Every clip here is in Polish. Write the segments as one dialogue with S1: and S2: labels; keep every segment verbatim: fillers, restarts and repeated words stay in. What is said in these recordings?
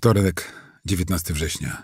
S1: Wtorek, dziewiętnastego września.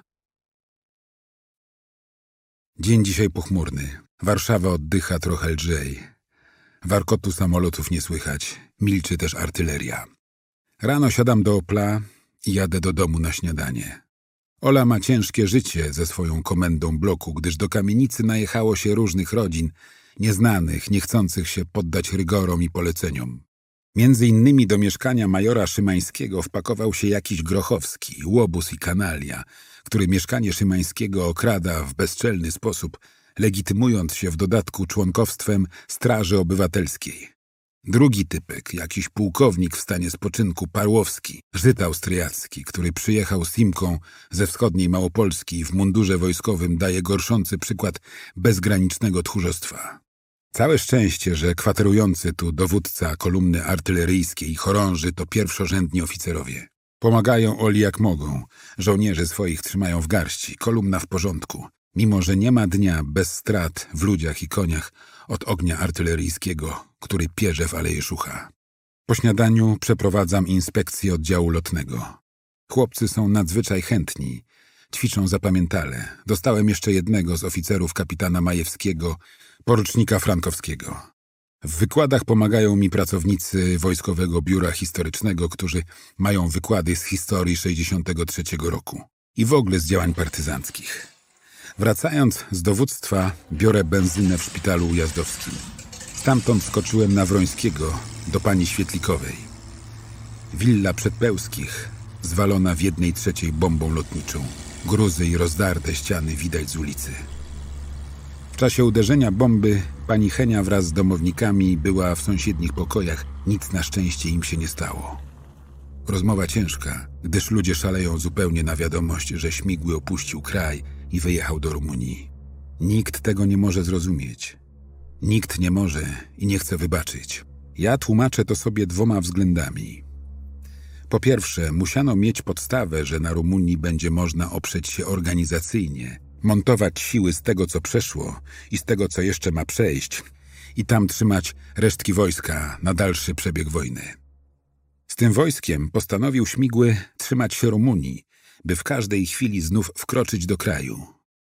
S1: Dzień dzisiaj pochmurny. Warszawa oddycha trochę lżej. Warkotu samolotów nie słychać. Milczy też artyleria. Rano siadam do Opla i jadę do domu na śniadanie. Ola ma ciężkie życie ze swoją komendą bloku, gdyż do kamienicy najechało się różnych rodzin, nieznanych, nie chcących się poddać rygorom i poleceniom. Między innymi do mieszkania majora Szymańskiego wpakował się jakiś Grochowski, łobuz i kanalia, który mieszkanie Szymańskiego okrada w bezczelny sposób, legitymując się w dodatku członkowstwem Straży Obywatelskiej. Drugi typek, jakiś pułkownik w stanie spoczynku Parłowski, Żyd austriacki, który przyjechał z Simką ze wschodniej Małopolski i w mundurze wojskowym daje gorszący przykład bezgranicznego tchórzostwa. Całe szczęście, że kwaterujący tu dowódca kolumny artyleryjskiej i chorąży to pierwszorzędni oficerowie. Pomagają Oli jak mogą, żołnierzy swoich trzymają w garści, kolumna w porządku, mimo że nie ma dnia bez strat w ludziach i koniach od ognia artyleryjskiego, który pierze w Aleje Szucha. Po śniadaniu przeprowadzam inspekcję oddziału lotnego. Chłopcy są nadzwyczaj chętni, ćwiczą zapamiętale. Dostałem jeszcze jednego z oficerów kapitana Majewskiego, porucznika Frankowskiego. W wykładach pomagają mi pracownicy Wojskowego Biura Historycznego, którzy mają wykłady z historii sześćdziesiątego trzeciego roku i w ogóle z działań partyzanckich. Wracając z dowództwa, biorę benzynę w szpitalu ujazdowskim. Stamtąd skoczyłem na Wrońskiego do pani Świetlikowej. Willa Przedpełskich zwalona w jednej trzeciej bombą lotniczą. Gruzy i rozdarte ściany widać z ulicy. W czasie uderzenia bomby pani Henia wraz z domownikami była w sąsiednich pokojach. Nic na szczęście im się nie stało. Rozmowa ciężka, gdyż ludzie szaleją zupełnie na wiadomość, że Śmigły opuścił kraj i wyjechał do Rumunii. Nikt tego nie może zrozumieć. Nikt nie może i nie chce wybaczyć. Ja tłumaczę to sobie dwoma względami. Po pierwsze, musiano mieć podstawę, że na Rumunii będzie można oprzeć się organizacyjnie, montować siły z tego, co przeszło i z tego, co jeszcze ma przejść i tam trzymać resztki wojska na dalszy przebieg wojny. Z tym wojskiem postanowił Śmigły trzymać się Rumunii, by w każdej chwili znów wkroczyć do kraju.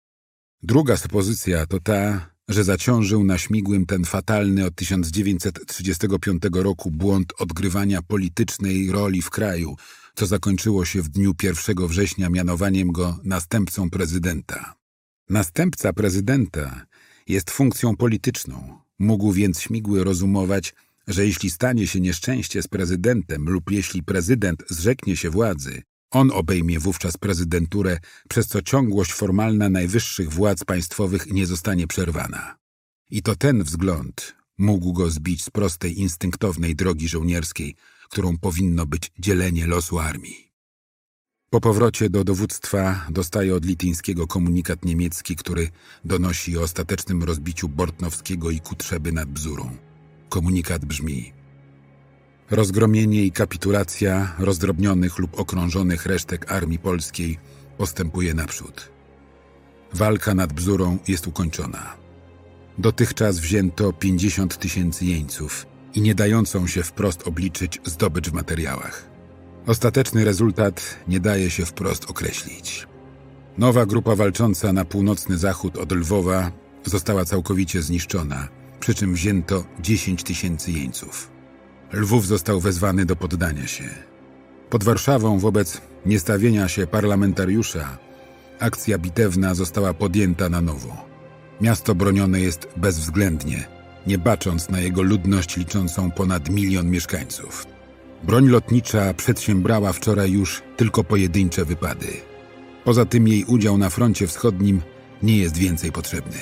S1: Druga supozycja to ta, że zaciążył na Śmigłym ten fatalny od tysiąc dziewięćset trzydziestego piątego roku błąd odgrywania politycznej roli w kraju, co zakończyło się w dniu pierwszego września mianowaniem go następcą prezydenta. Następca prezydenta jest funkcją polityczną. Mógł więc Śmigły rozumować, że jeśli stanie się nieszczęście z prezydentem lub jeśli prezydent zrzeknie się władzy, on obejmie wówczas prezydenturę, przez co ciągłość formalna najwyższych władz państwowych nie zostanie przerwana. I to ten wzgląd mógł go zbić z prostej, instynktownej drogi żołnierskiej, którą powinno być dzielenie losu armii. Po powrocie do dowództwa dostaję od Lityńskiego komunikat niemiecki, który donosi o ostatecznym rozbiciu Bortnowskiego i Kutrzeby nad Bzurą. Komunikat brzmi: rozgromienie i kapitulacja rozdrobnionych lub okrążonych resztek armii polskiej postępuje naprzód. Walka nad Bzurą jest ukończona. Dotychczas wzięto pięćdziesiąt tysięcy jeńców i nie dającą się wprost obliczyć zdobycz w materiałach. Ostateczny rezultat nie daje się wprost określić. Nowa grupa walcząca na północny zachód od Lwowa została całkowicie zniszczona, przy czym wzięto dziesięć tysięcy jeńców. Lwów został wezwany do poddania się. Pod Warszawą wobec niestawienia się parlamentariusza akcja bitewna została podjęta na nowo. Miasto bronione jest bezwzględnie, nie bacząc na jego ludność liczącą ponad milion mieszkańców. Broń lotnicza przedsiębrała wczoraj już tylko pojedyncze wypady. Poza tym jej udział na froncie wschodnim nie jest więcej potrzebny.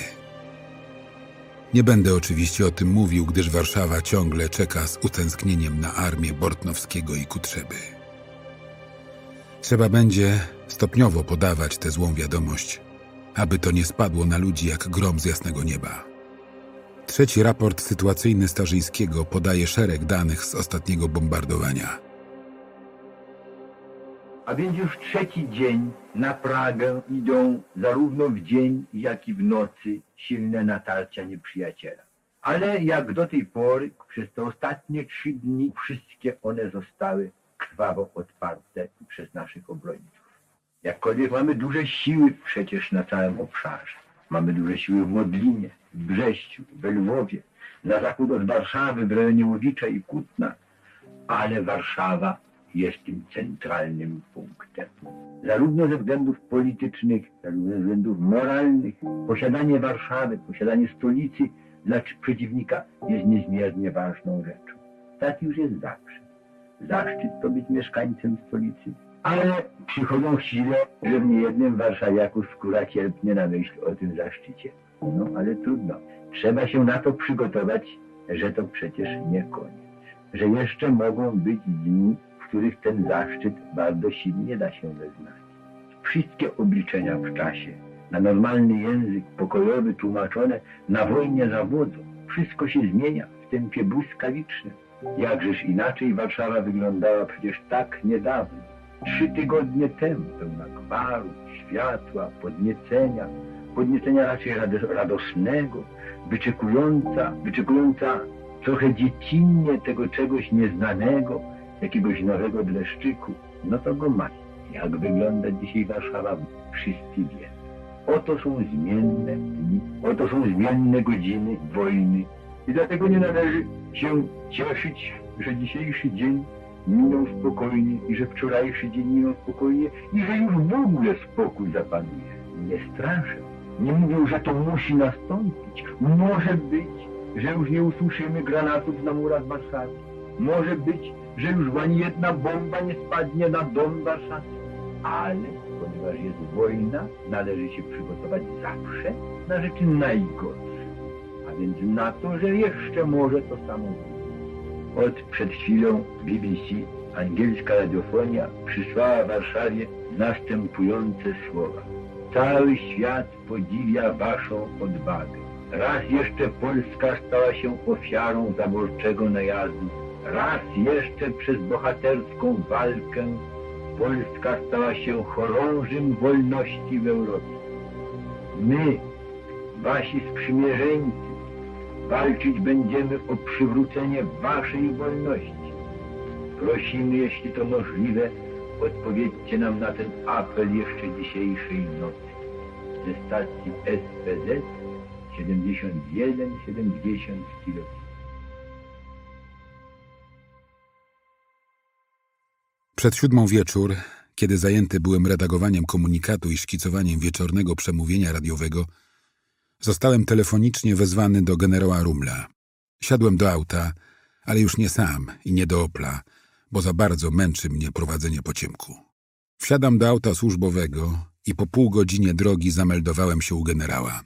S1: Nie będę oczywiście o tym mówił, gdyż Warszawa ciągle czeka z utęsknieniem na armię Bortnowskiego i Kutrzeby. Trzeba będzie stopniowo podawać tę złą wiadomość, aby to nie spadło na ludzi jak grom z jasnego nieba. Trzeci raport sytuacyjny Starzyńskiego podaje szereg danych z ostatniego bombardowania.
S2: A więc już trzeci dzień na Pragę idą zarówno w dzień, jak i w nocy silne natarcia nieprzyjaciela. Ale jak do tej pory, przez te ostatnie trzy dni, wszystkie one zostały krwawo odparte przez naszych obrońców. Jakkolwiek mamy duże siły przecież na całym obszarze. Mamy duże siły w Modlinie, w Brześciu, w Lwowie, na zachód od Warszawy, w rejonie Łowicza i Kutna. Ale Warszawa jest tym centralnym punktem. Zarówno ze względów politycznych, zarówno ze względów moralnych. Posiadanie Warszawy, posiadanie stolicy dla przeciwnika jest niezmiernie ważną rzeczą. Tak już jest zawsze. Zaszczyt to być mieszkańcem stolicy. Ale przychodzą chwile, że w niejednym warszawiaku skóra cierpnie na myśl o tym zaszczycie. No ale trudno. Trzeba się na to przygotować, że to przecież nie koniec. Że jeszcze mogą być dni, w których ten zaszczyt bardzo silnie da się wyznać. Wszystkie obliczenia w czasie, na normalny język pokojowy tłumaczone, na wojnie zawodzą. Wszystko się zmienia w tempie błyskawicznym. Jakżeż inaczej Warszawa wyglądała przecież tak niedawno. Trzy tygodnie temu, pełna gwaru, światła, podniecenia, podniecenia raczej radosnego, wyczekująca, wyczekująca trochę dziecinnie tego czegoś nieznanego, jakiegoś nowego dreszczyku. No to go ma. Jak wygląda dzisiaj Warszawa, wszyscy wiemy. Oto są zmienne dni, oto są zmienne godziny wojny. I dlatego nie należy się cieszyć, że dzisiejszy dzień minął spokojnie i że wczorajszy dzień minął spokojnie i że już w ogóle spokój zapanuje. Nie straszę. Nie mówią, że to musi nastąpić. Może być, że już nie usłyszymy granatów na murach Warszawy. Może być, że już ani jedna bomba nie spadnie na dom Warszawy. Ale ponieważ jest wojna, należy się przygotować zawsze na rzeczy najgorsze. A więc na to, że jeszcze może to samo być. Od przed chwilą B B C, angielska radiofonia, przysłała Warszawie następujące słowa. Cały świat podziwia waszą odwagę. Raz jeszcze Polska stała się ofiarą zaborczego najazdu. Raz jeszcze przez bohaterską walkę Polska stała się chorążym wolności w Europie. My, wasi sprzymierzeńcy, walczyć będziemy o przywrócenie waszej wolności. Prosimy, jeśli to możliwe, odpowiedzcie nam na ten apel jeszcze dzisiejszej nocy. Ze stacji S P Z siedemdziesiąt jeden siedemdziesiąt kilobitów.
S1: Przed siódmą wieczór, kiedy zajęty byłem redagowaniem komunikatu i szkicowaniem wieczornego przemówienia radiowego, zostałem telefonicznie wezwany do generała Rumla. Siadłem do auta, ale już nie sam i nie do Opla, bo za bardzo męczy mnie prowadzenie po ciemku. Wsiadam do auta służbowego i po pół godzinie drogi zameldowałem się u generała.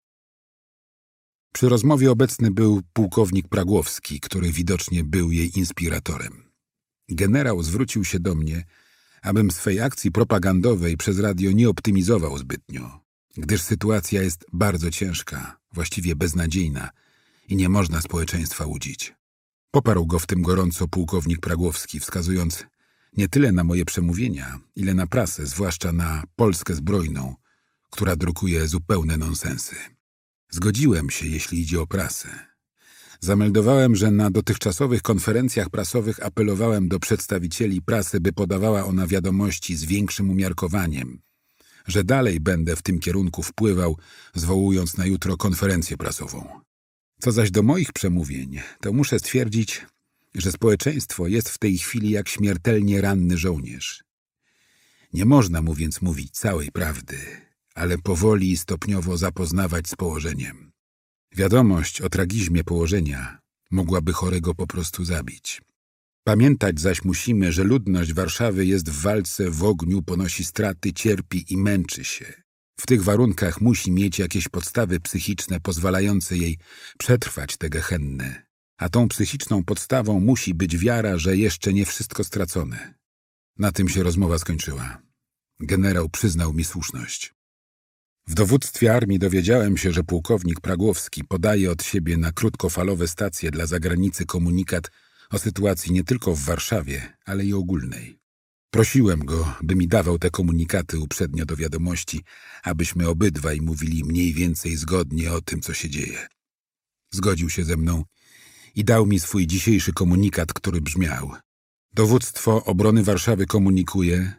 S1: Przy rozmowie obecny był pułkownik Pragłowski, który widocznie był jej inspiratorem. Generał zwrócił się do mnie, abym swej akcji propagandowej przez radio nie optymizował zbytnio, gdyż sytuacja jest bardzo ciężka, właściwie beznadziejna i nie można społeczeństwa łudzić. Poparł go w tym gorąco pułkownik Pragłowski, wskazując nie tyle na moje przemówienia, ile na prasę, zwłaszcza na Polskę Zbrojną, która drukuje zupełne nonsensy. Zgodziłem się, jeśli idzie o prasę. Zameldowałem, że na dotychczasowych konferencjach prasowych apelowałem do przedstawicieli prasy, by podawała ona wiadomości z większym umiarkowaniem, że dalej będę w tym kierunku wpływał, zwołując na jutro konferencję prasową. Co zaś do moich przemówień, to muszę stwierdzić, że społeczeństwo jest w tej chwili jak śmiertelnie ranny żołnierz. Nie można mu więc mówić całej prawdy, ale powoli i stopniowo zapoznawać z położeniem. Wiadomość o tragizmie położenia mogłaby chorego po prostu zabić. Pamiętać zaś musimy, że ludność Warszawy jest w walce, w ogniu, ponosi straty, cierpi i męczy się. W tych warunkach musi mieć jakieś podstawy psychiczne pozwalające jej przetrwać te gehenne. A tą psychiczną podstawą musi być wiara, że jeszcze nie wszystko stracone. Na tym się rozmowa skończyła. Generał przyznał mi słuszność. W dowództwie armii dowiedziałem się, że pułkownik Pragłowski podaje od siebie na krótkofalowe stacje dla zagranicy komunikat o sytuacji nie tylko w Warszawie, ale i ogólnej. Prosiłem go, by mi dawał te komunikaty uprzednio do wiadomości, abyśmy obydwaj mówili mniej więcej zgodnie o tym, co się dzieje. Zgodził się ze mną i dał mi swój dzisiejszy komunikat, który brzmiał: Dowództwo Obrony Warszawy komunikuje,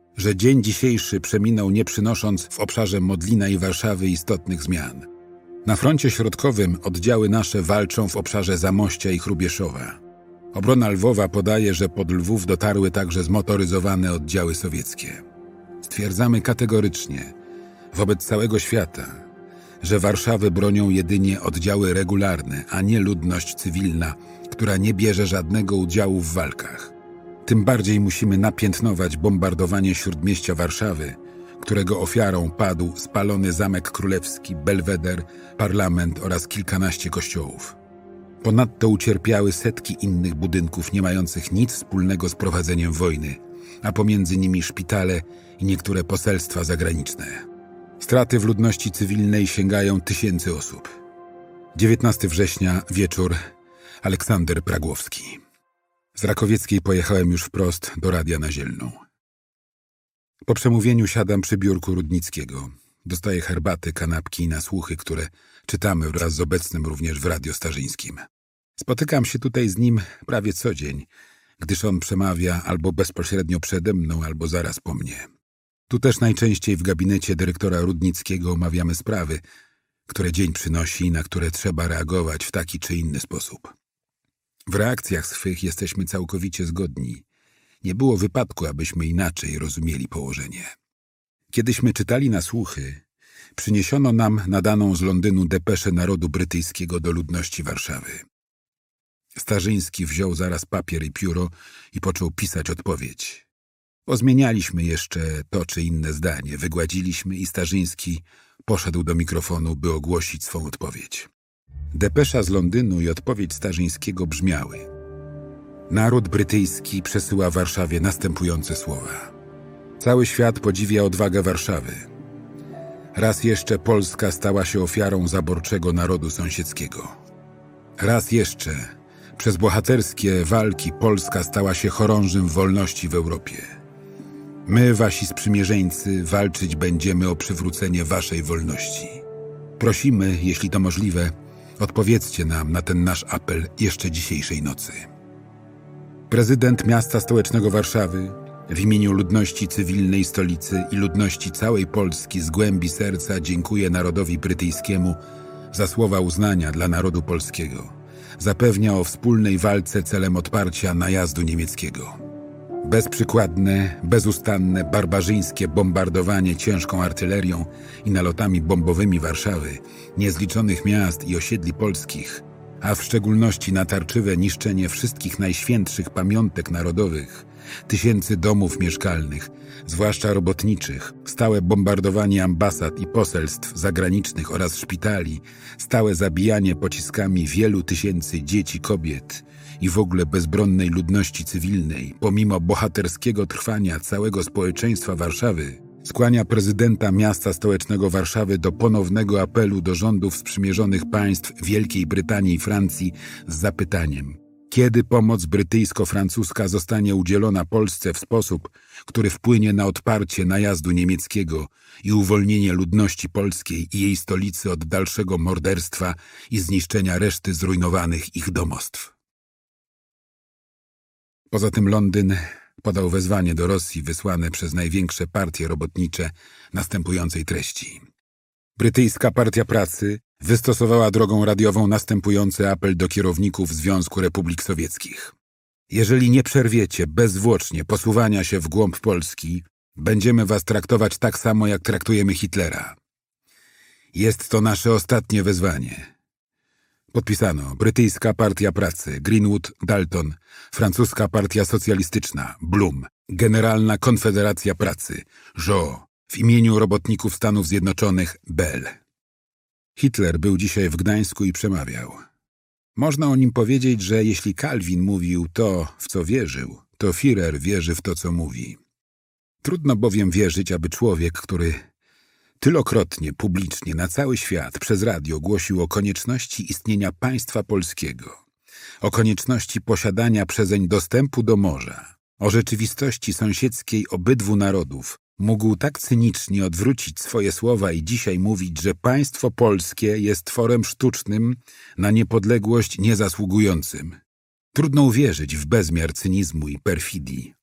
S1: że dzień dzisiejszy przeminął nie przynosząc w obszarze Modlina i Warszawy istotnych zmian. Na froncie środkowym oddziały nasze walczą w obszarze Zamościa i Hrubieszowa. Obrona Lwowa podaje, że pod Lwów dotarły także zmotoryzowane oddziały sowieckie. Stwierdzamy kategorycznie wobec całego świata, że Warszawy bronią jedynie oddziały regularne, a nie ludność cywilna, która nie bierze żadnego udziału w walkach. Tym bardziej musimy napiętnować bombardowanie śródmieścia Warszawy, którego ofiarą padł spalony Zamek Królewski, Belweder, parlament oraz kilkanaście kościołów. Ponadto ucierpiały setki innych budynków nie mających nic wspólnego z prowadzeniem wojny, a pomiędzy nimi szpitale i niektóre poselstwa zagraniczne. Straty w ludności cywilnej sięgają tysięcy osób. dziewiętnastego września, wieczór, Aleksander Pragłowski. Z Rakowieckiej pojechałem już wprost do Radia na Zielną. Po przemówieniu siadam przy biurku Rudnickiego. Dostaję herbaty, kanapki i nasłuchy, które czytamy wraz z obecnym również w Radio Starzyńskim. Spotykam się tutaj z nim prawie co dzień, gdyż on przemawia albo bezpośrednio przede mną, albo zaraz po mnie. Tu też najczęściej w gabinecie dyrektora Rudnickiego omawiamy sprawy, które dzień przynosi i na które trzeba reagować w taki czy inny sposób. W reakcjach swych jesteśmy całkowicie zgodni. Nie było wypadku, abyśmy inaczej rozumieli położenie. Kiedyśmy czytali nasłuchy, przyniesiono nam nadaną z Londynu depeszę narodu brytyjskiego do ludności Warszawy. Starzyński wziął zaraz papier i pióro i począł pisać odpowiedź. Pozmienialiśmy jeszcze to czy inne zdanie, wygładziliśmy i Starzyński poszedł do mikrofonu, by ogłosić swą odpowiedź. Depesza z Londynu i odpowiedź Starzyńskiego brzmiały: naród brytyjski przesyła Warszawie następujące słowa. Cały świat podziwia odwagę Warszawy. Raz jeszcze Polska stała się ofiarą zaborczego narodu sąsiedzkiego. Raz jeszcze przez bohaterskie walki Polska stała się chorążym wolności w Europie. My, wasi sprzymierzeńcy, walczyć będziemy o przywrócenie waszej wolności. Prosimy, jeśli to możliwe, odpowiedzcie nam na ten nasz apel jeszcze dzisiejszej nocy. Prezydent miasta stołecznego Warszawy w imieniu ludności cywilnej stolicy i ludności całej Polski z głębi serca dziękuję narodowi brytyjskiemu za słowa uznania dla narodu polskiego. Zapewnia o wspólnej walce celem odparcia najazdu niemieckiego. Bezprzykładne, bezustanne, barbarzyńskie bombardowanie ciężką artylerią i nalotami bombowymi Warszawy, niezliczonych miast i osiedli polskich, a w szczególności natarczywe niszczenie wszystkich najświętszych pamiątek narodowych, tysięcy domów mieszkalnych, zwłaszcza robotniczych, stałe bombardowanie ambasad i poselstw zagranicznych oraz szpitali, stałe zabijanie pociskami wielu tysięcy dzieci, kobiet i w ogóle bezbronnej ludności cywilnej, pomimo bohaterskiego trwania całego społeczeństwa Warszawy, skłania prezydenta miasta stołecznego Warszawy do ponownego apelu do rządów sprzymierzonych państw Wielkiej Brytanii i Francji z zapytaniem: kiedy pomoc brytyjsko-francuska zostanie udzielona Polsce w sposób, który wpłynie na odparcie najazdu niemieckiego i uwolnienie ludności polskiej i jej stolicy od dalszego morderstwa i zniszczenia reszty zrujnowanych ich domostw. Poza tym Londyn podał wezwanie do Rosji wysłane przez największe partie robotnicze następującej treści. Brytyjska Partia Pracy wystosowała drogą radiową następujący apel do kierowników Związku Republik Sowieckich. Jeżeli nie przerwiecie bezzwłocznie posuwania się w głąb Polski, będziemy was traktować tak samo, jak traktujemy Hitlera. Jest to nasze ostatnie wezwanie. Podpisano Brytyjska Partia Pracy, Greenwood, Dalton, Francuska Partia Socjalistyczna, Blum, Generalna Konfederacja Pracy, Jo, w imieniu robotników Stanów Zjednoczonych, Bell. Hitler był dzisiaj w Gdańsku i przemawiał. Można o nim powiedzieć, że jeśli Kalwin mówił to, w co wierzył, to Führer wierzy w to, co mówi. Trudno bowiem wierzyć, aby człowiek, który tylokrotnie, publicznie, na cały świat przez radio głosił o konieczności istnienia państwa polskiego, o konieczności posiadania przezeń dostępu do morza, o rzeczywistości sąsiedzkiej obydwu narodów, mógł tak cynicznie odwrócić swoje słowa i dzisiaj mówić, że państwo polskie jest tworem sztucznym, na niepodległość niezasługującym. Trudno uwierzyć w bezmiar cynizmu i perfidii.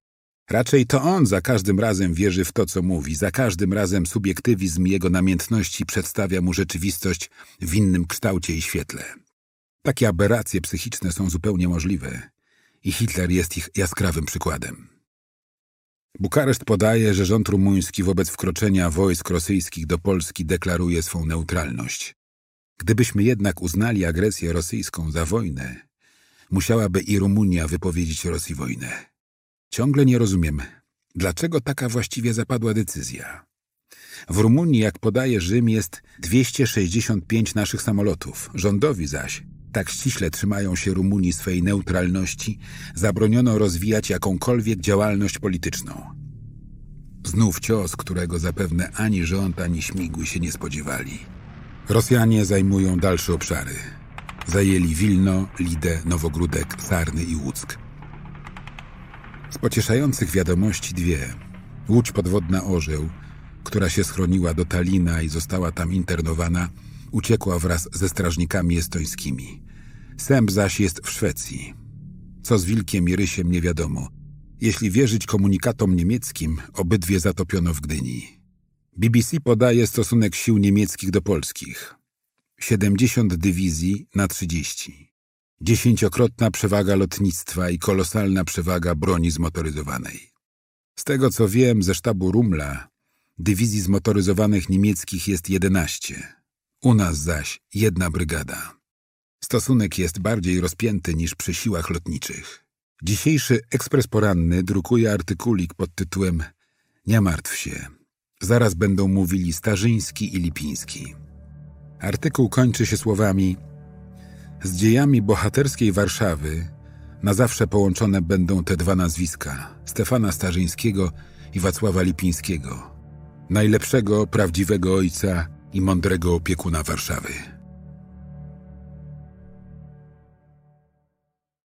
S1: Raczej to on za każdym razem wierzy w to, co mówi. Za każdym razem subiektywizm jego namiętności przedstawia mu rzeczywistość w innym kształcie i świetle. Takie aberracje psychiczne są zupełnie możliwe i Hitler jest ich jaskrawym przykładem. Bukareszt podaje, że rząd rumuński wobec wkroczenia wojsk rosyjskich do Polski deklaruje swą neutralność. Gdybyśmy jednak uznali agresję rosyjską za wojnę, musiałaby i Rumunia wypowiedzieć Rosji wojnę. Ciągle nie rozumiem, dlaczego taka właściwie zapadła decyzja. W Rumunii, jak podaje Rzym, jest dwieście sześćdziesiąt pięć naszych samolotów. Rządowi zaś, tak ściśle trzymają się Rumunii swej neutralności, zabroniono rozwijać jakąkolwiek działalność polityczną. Znów cios, którego zapewne ani rząd, ani śmigły się nie spodziewali. Rosjanie zajmują dalsze obszary. Zajęli Wilno, Lidę, Nowogródek, Sarny i Łuck. Z pocieszających wiadomości dwie. Łódź podwodna Orzeł, która się schroniła do Talina i została tam internowana, uciekła wraz ze strażnikami estońskimi. Sęp zaś jest w Szwecji. Co z Wilkiem i Rysiem nie wiadomo. Jeśli wierzyć komunikatom niemieckim, obydwie zatopiono w Gdyni. B B C podaje stosunek sił niemieckich do polskich. siedemdziesiąt dywizji na trzydzieści. Dziesięciokrotna przewaga lotnictwa i kolosalna przewaga broni zmotoryzowanej. Z tego co wiem ze sztabu Rumla, dywizji zmotoryzowanych niemieckich jest jedenaście. U nas zaś jedna brygada. Stosunek jest bardziej rozpięty niż przy siłach lotniczych. Dzisiejszy Ekspres Poranny drukuje artykulik pod tytułem „Nie martw się. Zaraz będą mówili Starzyński i Lipiński”. Artykuł kończy się słowami: z dziejami bohaterskiej Warszawy na zawsze połączone będą te dwa nazwiska, Stefana Starzyńskiego i Wacława Lipińskiego, najlepszego, prawdziwego ojca i mądrego opiekuna Warszawy.